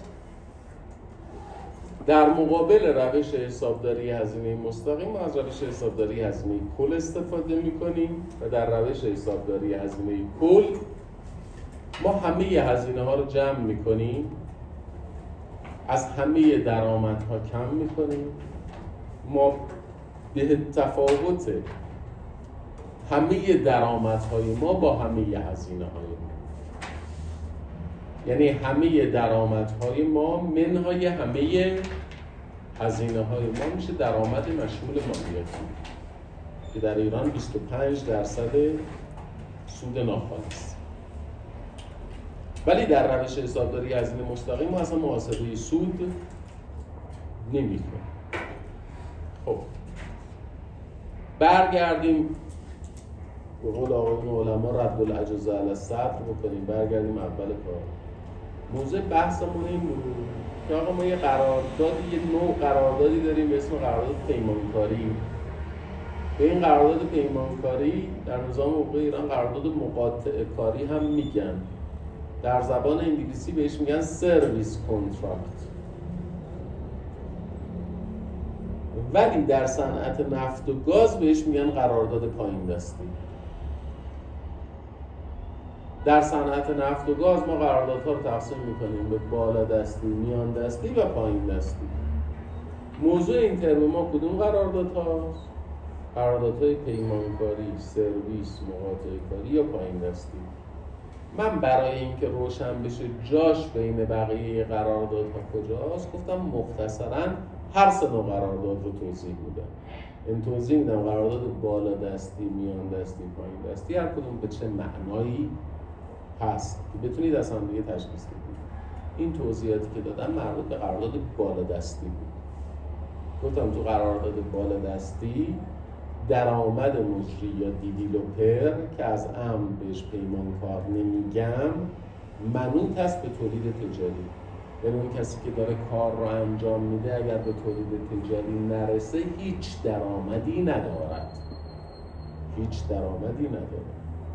در مقابل روش حسابداری هزینه مستقیم ما از روش حسابداری هزینه کل استفاده می‌کنیم و در روش حسابداری هزینه کل ما همه هزینه ها رو جمع می‌کنیم، از همه درآمدها کم می‌کنیم، ما به تفاوت همه درآمدهای ما با همه هزینه های ما، یعنی همه درآمدهای ما منهای همه هزینه های ما میشه درآمد مشمول مالیاتی که در ایران 25% سود ناخالص. ولی در روش حسابداری هزینه مستقیم ما اصلا محاسبه سود نمی‌کنیم. خب برگردیم به قول آقایون علما رد العجز علی الصدر بکنیم، برگردیم اول کار. موضوع بحثمون این بود که آقا ما یه قراردادی، یه نوع قراردادی داریم به اسم قرارداد پیمانکاری. به این قرارداد پیمانکاری در نظام حقوق ایران قرارداد مقاطعه کاری هم میگن، در زبان انگلیسی بهش میگن سرویس کانترکت. ولی در صنعت نفت و گاز بهش میگن قرارداد پایین دستی. در صنعت نفت و گاز ما قراردادها رو تقسیم میکنیم به بالا دستی، میان دستی و پایین دستی. موضوع این ترم ما کدوم قرارداد هاست؟ قراردادهای پیمانکاری، سرویس، مقاطعه کاری یا پایین دستی. من برای اینکه روشن بشه جاش بین بقیه قراردادها کجاست گفتم مختصراً هر سه نوع قرارداد رو توضیح میدم. این توضیح میدم قرارداد بالا دستی، میان دستی، پایین دستی هر کدوم به چه معنایی هست که بتونید از هم دیگه تشخیص بدید. این توضیحاتی که دادم مربوط به قرارداد بالا دستی بود. گفتم تو قرارداد بالا دستی درآمد مجری یا دیولپر که از امن بهش پیمانکار نمیگم منوط است به تولید تجاری. یعنی اون کسی که داره کار رو انجام میده اگر به تولید تجاری نرسه هیچ درآمدی ندارد. هیچ درآمدی نداره.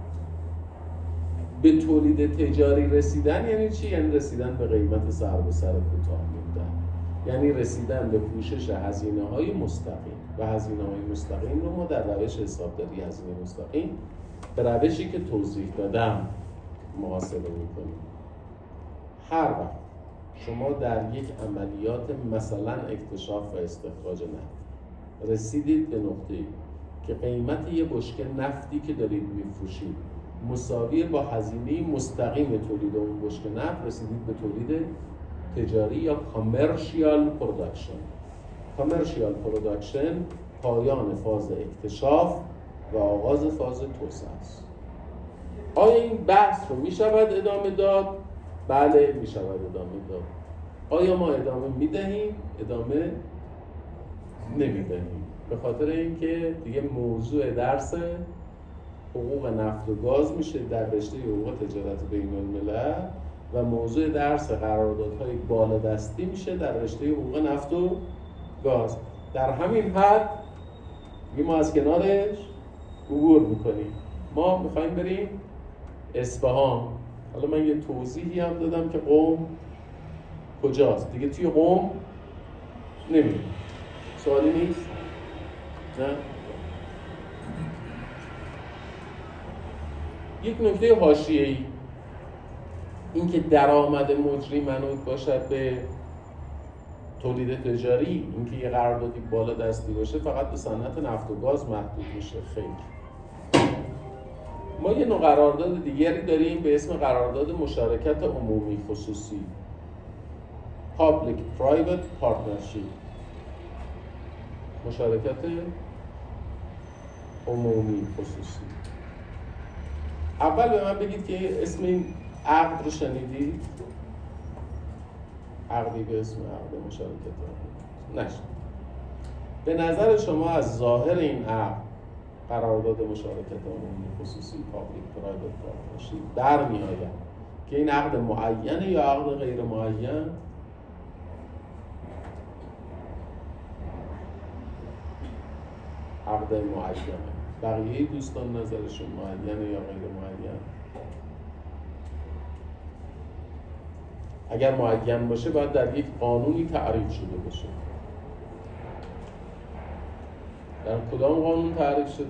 به تولید تجاری رسیدن یعنی چی؟ یعنی رسیدن به قیمت سر به سر کوتاه موندن، یعنی رسیدن به پوشش هزینه‌های مستقیم و هزینه‌های مستقیم رو ما در روش حسابداری هزینه مستقیم به روشی که توضیح دادم محاسبه می‌کنیم. هر وقت شما در یک عملیات مثلا اکتشاف و استخراج نفت رسیدید به نقطه‌ای که قیمت یه بشکه نفتی که دارید می‌فروشید مساوی با هزینه مستقیم تولید اون بشکه نفت، رسیدید به تولید تجاری یا کامرشیال پروداکشن. کامرشیال پروداکشن پایان فاز اکتشاف و آغاز فاز توسعه است. آیا این بحث رو میشود ادامه داد؟ بله میشود ادامه داد. آیا ما ادامه میدهیم؟ ادامه نمیدهیم. به خاطر اینکه دیگه موضوع درس حقوق نفت و گاز میشه در رشته حقوق تجارت بین الملل و موضوع درس قراردادهای بالادستی میشه در رشته حقوق نفت و گاز. در همین حد ما از کنارش عبور میکنیم. ما میخوایم بریم اصفهان. حالا من یه توضیحی هم دادم که قم کجاست. دیگه توی قم نمیریم. سوالی نیست؟ نه؟ یک نکته حاشیه‌ای این که درآمد مجری منوط باشد به تولید تجاری، اینکه یه قراردادی بالا دستی باشه فقط به صنعت نفت و گاز محدود میشه. خیر، ما یه نوع قرارداد دیگری داریم به اسم قرارداد مشارکت عمومی خصوصی، Public Private Partnership، مشارکت عمومی خصوصی. اول به من بگید که اسم این عقد رو شنیدید؟ عقدی به اسم عقد مشارکت عمومی نشد. به نظر شما از ظاهر این عقد، قرارداد مشارکت عمومی خصوصی Public Private Partnership، در می آید که این عقد معینه یا عقد غیر معین؟ عقد معینه. بقیه دوستان نظرشون معینه یا غیر معین؟ اگر معین باشه باید در یک قانونی تعریف شده باشه. در کدام قانون تعریف شده؟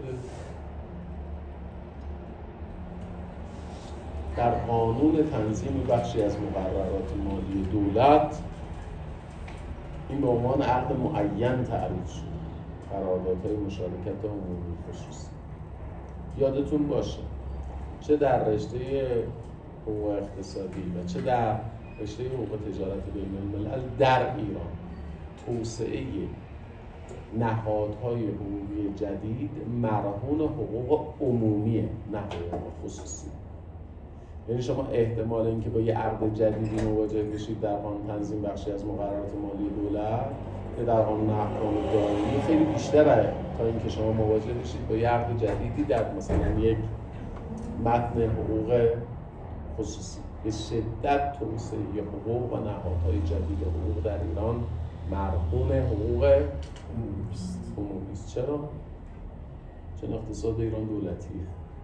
در قانون تنظیم بخشی از مقررات مالی دولت این به عنوان عقد معین تعریف شده، قراردادهای مشارکت عمومی خصوصی. یادتون باشه چه در رشته حقوق اقتصادی و چه در رشته حقوق تجارت بین الملل در ایران توسعه نهادهای حقوقی جدید مرهون حقوق عمومیه، نه حقوق خصوصی. یعنی شما احتمال اینکه با یه عقد جدیدی مواجه بشید در قانون تنظیم بخشی از مقررات مالی دولت که در قانون احکام دائمی خیلی بیشتره تا اینکه شما مواجه بشید با یه عقد جدیدی در مثلا یک متن حقوق خصوصی. به شدت توسعه حقوق و نهادهای جدید حقوق در ایران مرهون حقوق عمومی است. چرا؟ چون اقتصاد ایران دولتیه.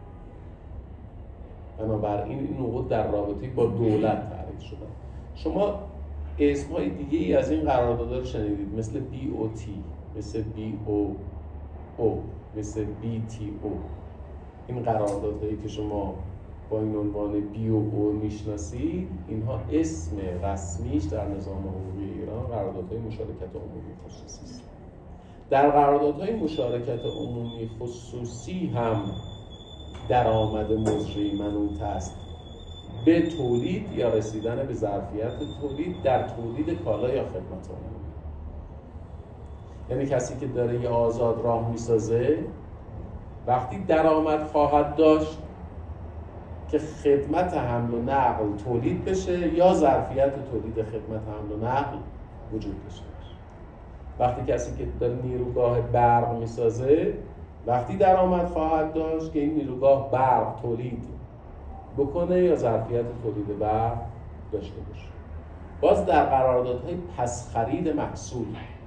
بنابراین این حقوق در رابطه با دولت تعریف شدن. شما اسمهای دیگه ای از این قراردادها رو شنیدید، مثل BOT، مثل BOO، مثل BTO. این قراردادهایی که شما با این عنوان BOO میشناسید، اینها اسم رسمیش در نظام حقوقی ایران قراردادهای مشارکت عمومی خصوصی است. در قراردادهای مشارکت عمومی خصوصی هم درآمد مجری منوط است به تولید یا رسیدن به ظرفیت تولید در تولید کالا یا خدمات عمومی. یعنی کسی که داره یه آزاد راه میسازه وقتی درآمد خواهد داشت که خدمت حمل و نقل تولید بشه یا ظرفیت تولید خدمت حمل و نقل وجود داشته باشه. وقتی کسی که داره نیروگاه برق میسازه وقتی درآمد خواهد داشت که این نیروگاه برق تولید بکنه یا ظرفیت تولید برق داشته باشه. باز در قراردادهای پس خرید محصول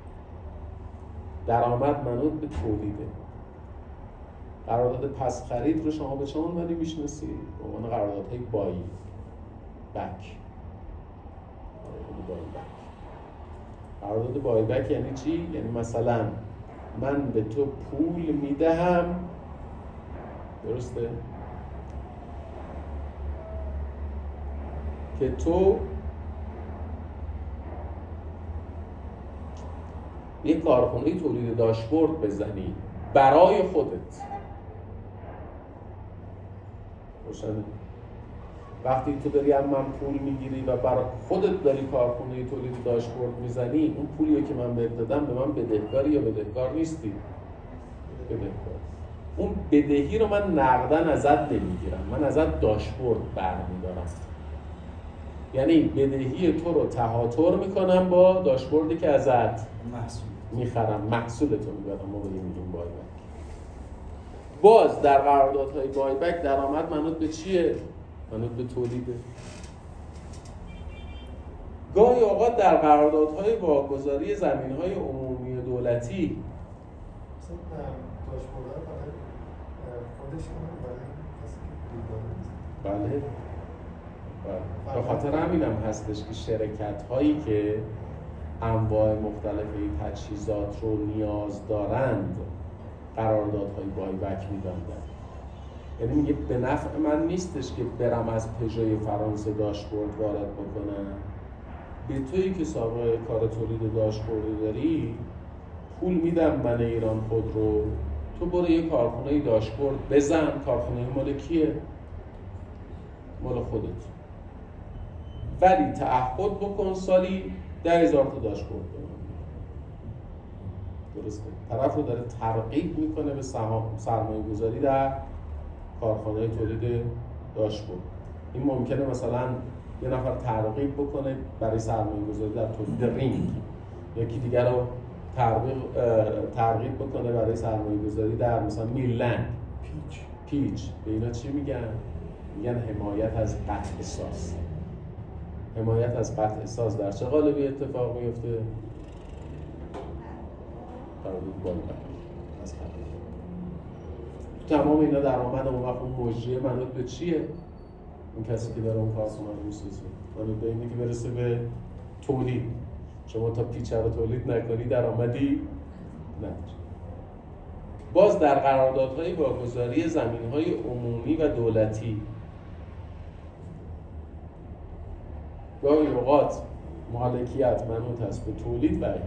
درآمد منوط به تولیده. قرارداد پس خرید رو شما به چه عنوانی میشناسید؟ به عنوان قراردادهای بای بک. قرارداد بای بک یعنی چی؟ یعنی مثلا من به تو پول میدهم، درسته؟ که تو یک کارخونه تولید داشبورد بزنی برای خودت. روشنه؟ وقتی تو داری از من پول میگیری و برای خودت داری کارخونه تولید داشبورد میزنی، اون پولی که من بهت دادم به من بدهکاری یا بدهکار نیستی؟ بدهکار. اون بدهی رو من نقدن ازت نمیگیرم، من ازت داشبورد برمیدارم. یعنی بدهی تو رو تهاتر میکنم با داشبوردی که ازت میخرم، محصولتو میبرم. ما میگیم بای بک. باز در قراردادهای بای بک درآمد منوط به چیه؟ منوط به تولیده. گاهی اوقات در قراردادهای واگذاری زمینهای عمومی دولتی بله به خاطر همینم هستش که شرکت هایی که انواع مختلفی تجهیزات رو نیاز دارند قراردادهای بای بک می‌بندند. یعنی میگه به نفع من نیستش که برم از پژوی فرانسه داشبورد وارد بکنم، به تویی که سابقه کار تولید داشبورد داری پول میدم من ایران خودرو، تو برو یه کارخونه داشبورد بزن، کارخونه مال کیه؟ مال خودت. ولی تعهد بکن سالی 10,000 تا داشبورد بزن. درسته؟ طرف رو داره ترغیب میکنه به سرمایه گذاری در کارخانه تولید داشبورد. این ممکنه مثلا یه نفر ترغیب بکنه برای سرمایه گذاری در تولید رینگ، یکی دیگر رو ترغیب بکنه برای سرمایه گذاری در مثلا میلند پیچ. به اینا چی میگن؟ میگن حمایت از قطع ساز. حمایت از قطع ساز در چه قالبی اتفاق میفته؟ قرارداد بالا از قبل. تمام اینا درآمد اون وقت اون مجریه منوط به چیه؟ اون کسی که داره اون کارخونه رو میسازه منوط به اینه که برسه به تولید. شما تا پیچ رو تولید نکنی درآمدی نداری. باز در قراردادهای واگذاری زمین‌های عمومی و دولتی گاهی اوقات مالکیت منوط است به تولید و احیا.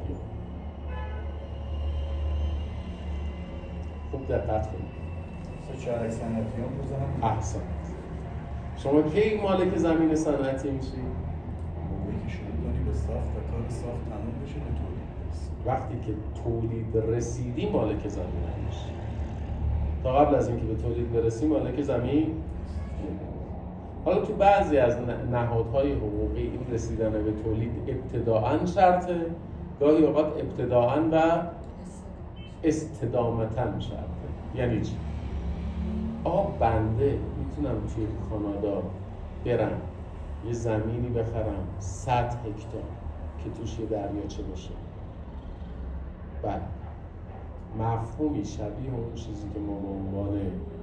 خوب دقت کنید. چهارک صنعتی هم بزنم. احسن. شما کی مالک زمین صنعتی میشی؟ موقعی که شروع کنی به ساخت و کار ساخت تموم بشه به تولید برسی. وقتی که تولید رسیدی مالک زمین میشی. تا قبل از اینکه به تولید برسی مالک زمین. حالا تو بعضی از نهادهای حقوقی این رسیدن به تولید ابتداءً شرطه، گاهی اوقات ابتداءً و استدامتاً شرطه. یعنی چی؟ بنده میتونم توی کانادا برم یه زمینی بخرم 100 هکتار که توش یه دریاچه باشه. بله، مفهومی شبیه اون چیزی که ما به عنوان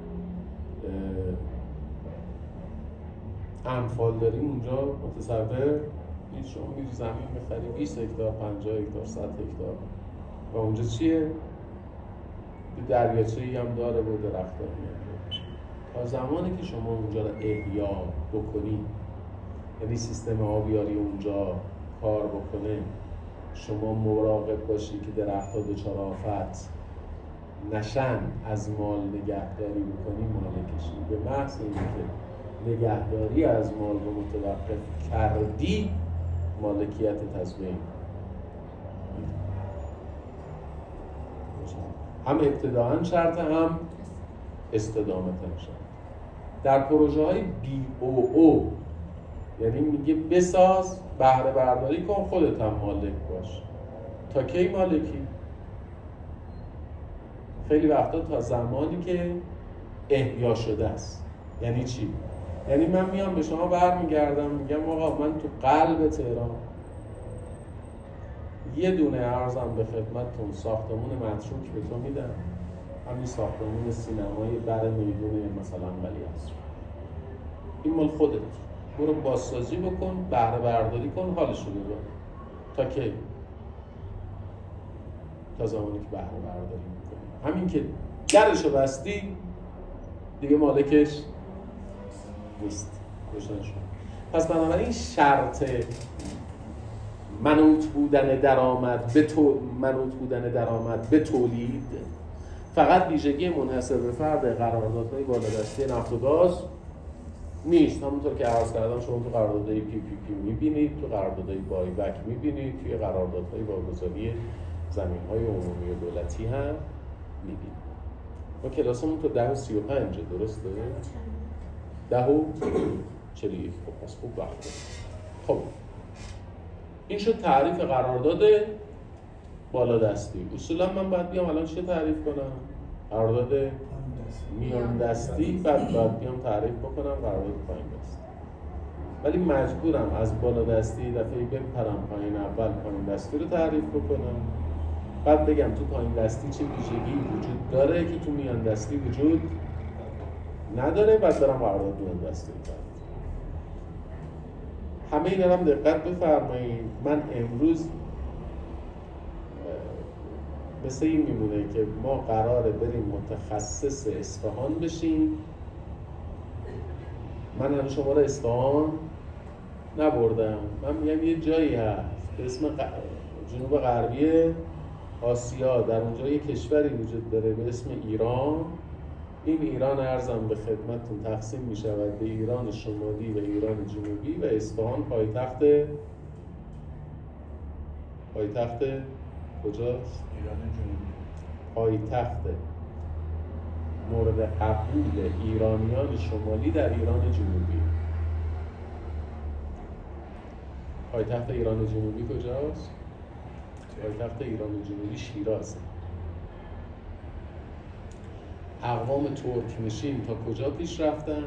انفال داریم اونجا متصور نیست. شما میری زمین میخری 20 هکتار، 50 هکتار، 100 هکتار و اونجا چیه؟ یه دریاچه‌ای هم داره و درخت‌ها میاد. تا زمانی که شما اونجا رو احیا بکنی، یعنی سیستم آبیاری اونجا کار بکنه، شما مراقب باشی که درخت‌ها دچار آفت نشن، از مال نگهداری بکنی، مالکشی. به محض اینکه نگهداری از مال رو متوقف کردی، مالکیت از بین. هم ابتداءً شرط، هم استدامتاً شرط. در پروژه های BOO یعنی میگه بساز، بهره برداری کن، خودت هم مالک باش. تا کی مالکی؟ خیلی وقتا تا زمانی که احیا شده است. یعنی چی؟ یعنی من میام به شما برمیگردم میگم آقا من تو قلب تهران یه دونه ارزم به خدمتتون ساختمون متروک به تو میدم، همین ساختمون سینمای بر میدون مثلا ولیعصر، این مال خودت، برو بازسازی بکن، بهره برداری کن، حالشو ببر. تا کی؟ تا زمانی که بهره برداری میکنی. همین که درشو بستی دیگه مالکش نیست. روشن شد. پس بنابراین شرط منوط بودن درآمد به تولید فقط ویژگی منحصر به فرد قراردادهای بالادستی نفت و گاز نیست. همونطور که عرض کردم شما تو قراردادهای PPP میبینید، تو قراردادهای بایبک میبینید، توی قراردادهای واگذاری زمین‌های عمومی و دولتی هم میبینید. ما کلاسمون تو 10:35 درسته؟ 10:41. خب پس خوب وقت. خب این شد تعریف قرارداد بالادستی. اصولا من باید بیام الان چه تعریف کنم؟ قرارداد میان دستی، بعد بیام تعریف بکنم قرارداد پایین دستی. ولی مجبورم از بالادستی دفعه بپرم پایین، اول پایین دستی رو تعریف بکنم، بعد بگم تو پایین دستی چه ویژگی وجود داره که تو میان دستی وجود نداره، بعد برم قرارداد میان دستی رو تعریف. همه اینا هم دقت بفرمایید. من امروز مثل این میمونه که ما قراره بریم متخصص اصفهان بشیم. من هنوز شما رو اصفهان نبردم. من میگم یه جایی هست به اسم جنوب غربی آسیا در اونجا یک کشوری وجود داره به اسم ایران. این ایران عرضم به خدمتتون تقسیم می شود به ایران شمالی و ایران جنوبی و اصفهان پایتخت کجاست؟ ایران جنوبی. پایتخت مورد قبول ایرانیان شمالی در ایران جنوبی. پایتخت ایران جنوبی کجاست؟ پایتخت ایران جنوبی شیراز. اقوام ترک نشین تا کجا پیش رفتن؟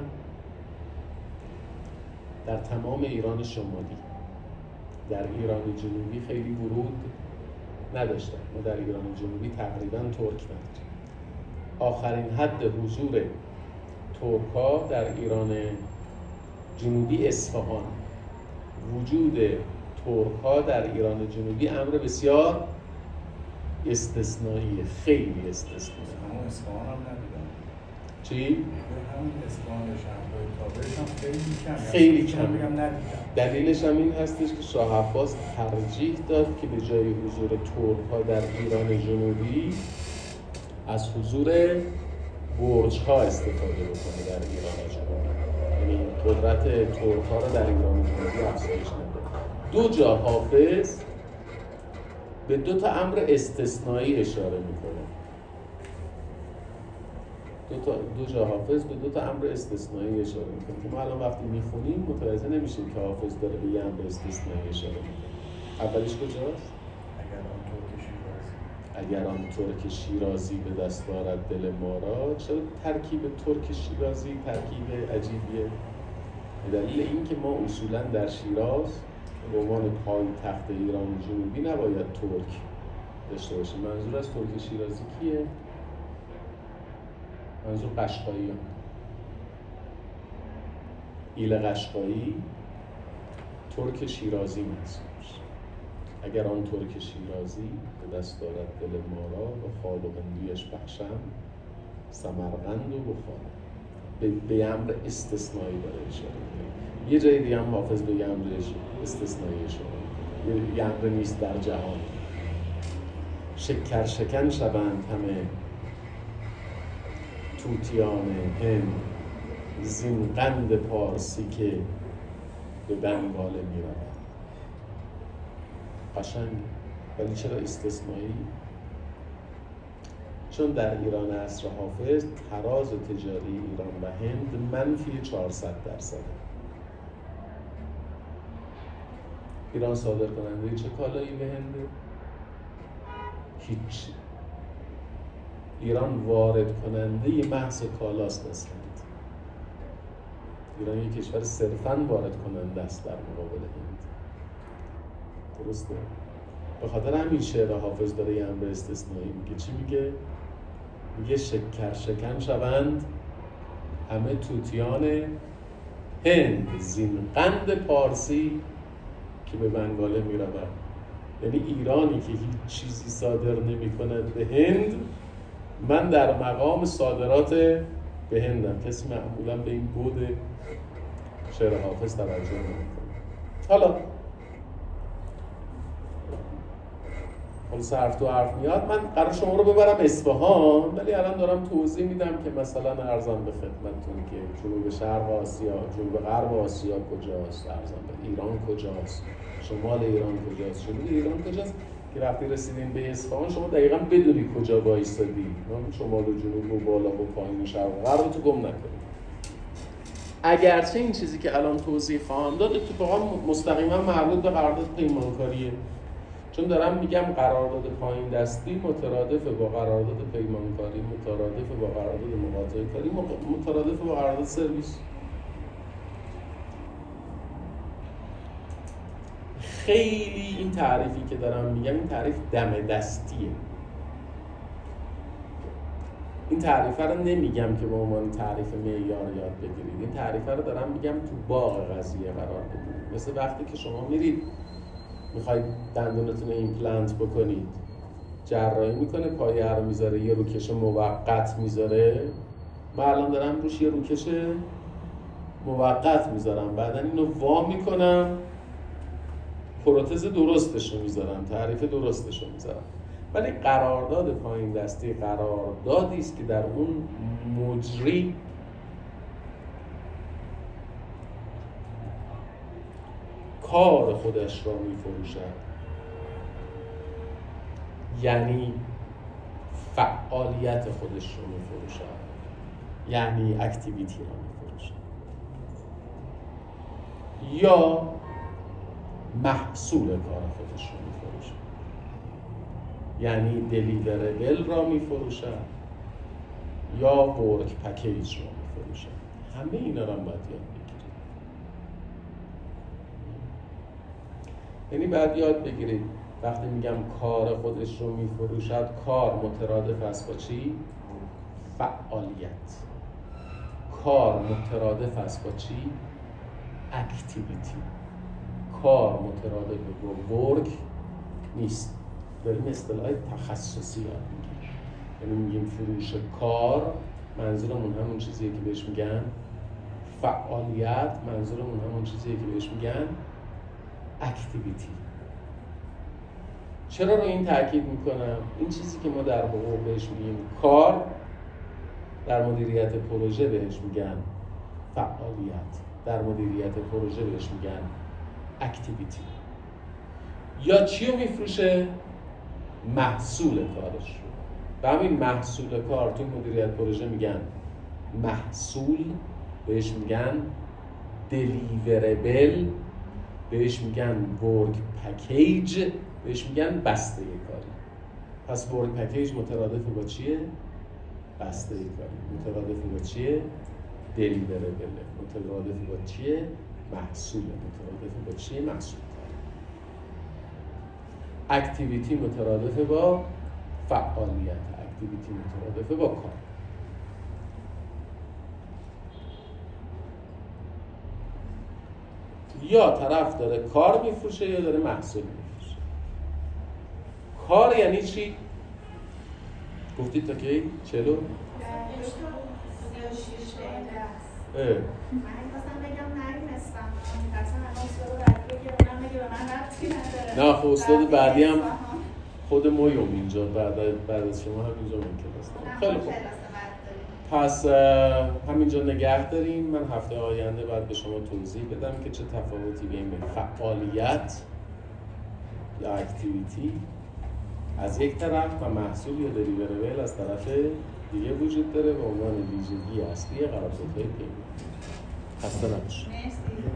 در تمام ایران شمالی. در ایران جنوبی خیلی ورود نداشتن. ما در ایران جنوبی تقریباً ترک نداریم. آخرین حد حضور ترک‌ها در ایران جنوبی اصفهان. وجود ترک‌ها در ایران جنوبی امر بسیار استثنایی، خیلی استثنایی. همون اصفهان هم ندیدم. چی؟ همون اصفهان تابعش هم خیلی کم. ندیدم. دلیلش هم این هستش که شاه عباس ترجیح داد که به جای حضور ترک‌ها در ایران جنوبی از حضور برج‌ها استفاده بکنه در ایران جنوبی. یعنی قدرت ترک‌ها رو در ایران جنوبی افزایش نده. دو جا حافظ به دو تا امر استثنایی اشاره میکنه. دو جا حافظ به دو تا امر استثنایی اشاره میکنه که ما الان وقتی میخونیم متوجه نمیشیم که حافظ داره به یه امر استثنایی اشاره میکنه. اولیش کجاست؟ اگر آن ترک شیرازی به دست آرد دل ما را. چرا ترکیب ترک شیرازی ترکیب عجیبیه؟ به دلیل اینکه ما اصولا در شیراز به عنوان پایتخت ایران جنوبی نباید ترک داشته باشیم. منظور از ترک شیرازی کیه؟ منظور قشقایی هم. ایل قشقایی ترک شیرازی منظورش. اگر آن ترک شیرازی به دست دارد دل ما را و خال و هندویش بخشم سمرقند و بخارا. به امر استثنایی داره اشاره می‌کنه. یه جای دیگه هم حافظ به یه امر استثنایی اشاره می‌کنه. یه امر نیست در جهان. شکر شکن شوند همه طوطیان هند زین قند پارسی که به بنگاله می‌رود. قشنگ. ولی چرا استثنایی؟ چون در ایران عصر حافظ تراز تجاری ایران و هند منفی 400%. ایران صادر کننده چه کالایی به هند؟ هیچ. ایران وارد کننده محض کالاست از هند. ایران یک کشور صرفاً وارد کننده است در مقابل هند. درسته؟ به خاطر همین شعر حافظ داره یه امر استثنایی میگه. چی میگه؟ میگه شکر شکن شوند همه طوطیان هند زین قند پارسی که به بنگاله میرود. یعنی ایرانی که هیچ چیزی صادر نمی کند به هند، من در مقام صادرات به هندم. کسی معمولا به این بود شعر حافظ توجه نمی‌کنه. حالا حرف تو حرف میاد. من قرار شما رو ببرم اصفهان، ولی الان دارم توضیح میدم که مثلا عرضم به خدمتتون که جنوب شرق آسیا، جنوب غرب آسیا کجاست، عرضم به ایران کجاست، شمال ایران کجاست، جنوب ایران کجاست، که وقتی رسیدین به اصفهان شما دقیقاً بدونی کجا وایسادی. شمال و جنوب و بالا و پایین و شرق و غرب تو گم نکنید. اگرچه این چیزی که الان توضیح خواهم داد اتفاقا مستقیما مربوط به قرارداد پیمانکاریه، چون دارم میگم قرارداد پایین دستی مترادف با قرارداد پیمانکاری، مترادف با قرارداد مقاطعه کاری، مترادف با قرارداد سرویس. خیلی این تعریفی که دارم میگم این تعریف دم دستیه. این تعریفه رو نمیگم که به عنوان تعریف معیار یاد بگیرید. این تعریفه رو دارم میگم تو باغ قضیه قرار بدید. مثل وقتی که شما میرید میخواید دندونتون رو ایمپلنت بکنید، جراحی میکنه، پایه رو میذاره، یه روکش موقت میذاره. من الان دارم روش یه روکش موقت میذارم، بعدا اینو وا میکنم، پروتز درستش رو میذارم، تعریف درستش رو میذارم. ولی قرارداد پایین دستی قراردادی است که در اون مجری کار خودش را می‌فروشد، یعنی فعالیت خودش رو می‌فروشد، یعنی اکتیویتی را می‌فروشد، یا محصول کار خودش رو می‌فروشد، یعنی دلیوربل را می‌فروشد یا ورک پکیج را می‌فروشد. همه اینا رو هم باید یاد بگیرید. یعنی باید یاد بگیرید وقتی میگم کار خودش رو می‌فروشد، کار مترادف است با چی؟ فعالیت. کار مترادف است با چی؟ اکتیویتی. کار مترادف با ورک نیست. داریم اصطلاح تخصصی یاد میگیریم. یعنی میگیم فروش کار، منظورمون همون چیزیه که بهش میگن فعالیت، منظورمون همون چیزیه که بهش میگن اکتیویتی. چرا رو این تاکید میکنم؟ این چیزی که ما در حقوق بهش میگیم کار، در مدیریت پروژه بهش میگن فعالیت، در مدیریت پروژه بهش میگن اکتیویتی. یا چی رو میفروشه؟ محصول کارش رو. به همین محصول کار تو مدیریت پروژه میگن محصول، بهش میگن دلیوربل، بهش میگن ورک پکیج، بهش میگن بسته کاری. پس ورک پکیج مترادف با چیه؟ بسته کاری. مترادف با چیه؟ دلیوربل. مترادف با چیه؟ محصول. مترادف با چیه؟ محصول کاری. اکتیویتی مترادف با فعالیت. اکتیویتی مترادف با کار. یا طرف داره کار میفروشه یا داره محصول میفروشه. کار یعنی چی؟ گفتید تا کی؟ 40؟ من خواستم بگم نرینستم اصلا استاد بعدی بگیرم نمیگه به من ربطی نداره. نه خب استاد بعدی هم خود مویوم اینجا بعد از شما همینجا ممکن است. خیلی خوب. پس همینجا نگه داریم. من هفته آینده بعد به شما توضیح بدم که چه تفاوتی بین فعالیت یا اکتیویتی از یک طرف و محصول یا دلیوربل از طرف دیگه وجود داره به عنوان ویژگی اصلی قراردادهای پیمان. خسته نباشید. مرسی.